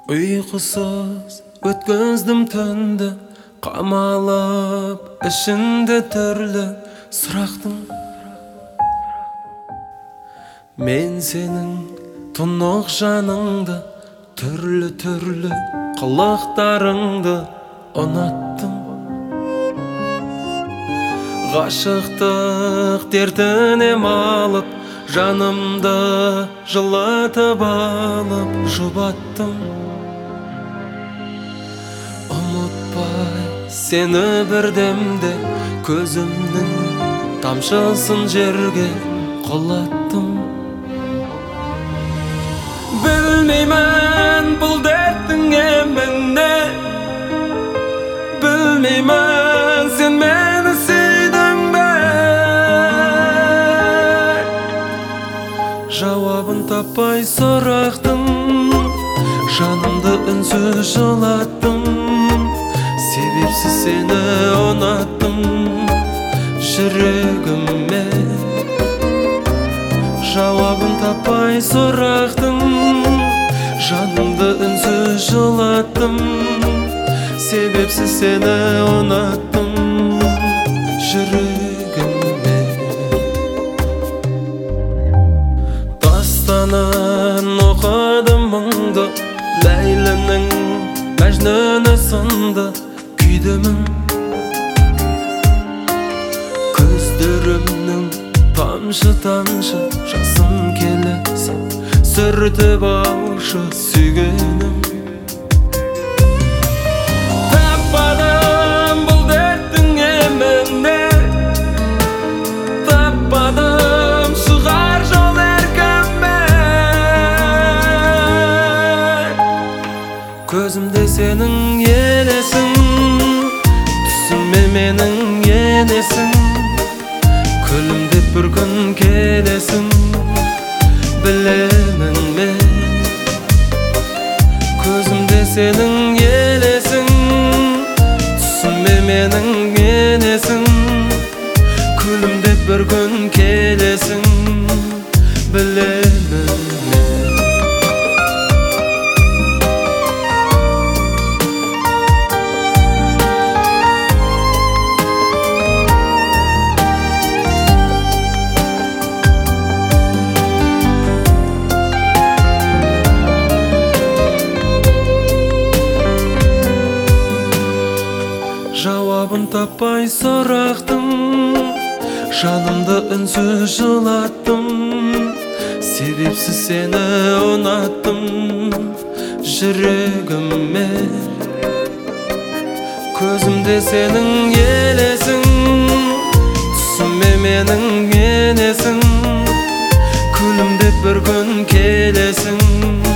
Uykusuz ötküzdüm töndü, qamalıp içinde türlü sıraqtım. Men senin tunuq janыңды, türlü qılıqtarыңды unattım. Ғашықтық дертіне малып, жанымды жылатып алып жұбаттым. Ұмытпай сені бірдемде, көзімнің тамшысын жерге құлаттым. Білмеймін бұл дерттің еміне, білмеймін сен мені сүйдің бе. Жауабын таппай сұрақтым, жанымды үнсіз жылаттым. Себепсіз сені ұнаттым жүрегіме. Жауабын таппай сұрақтым, жанымды үнсіз жылаттым. Себепсіз сені ұнаттым жүрегіме. Дастанын оқыдым мұңды, Ләйлінің мәжнүні сынды күйдімін. Көздерімнің тамшы жасым келесі, сүртіп алшы сүйгенім. Таппадым бұл дерттің еміне, таппадым шығар жол еркіме. Көзімде сенің елесің, түсіме менің енесің. Күлімдеп бір күн келесің, білемін мен. Көзімде сенің елесің, түсіме менің енесің. Күлімдеп бір күн келесің, білемін мен. Жауабын таппай сұрақтым, жанымды үнсіз жылаттым. Себепсіз сені ұнаттым жүрегіме. Көзімде сенің елесің, түсіме менің енесің. Күлімдеп бір күн келесің,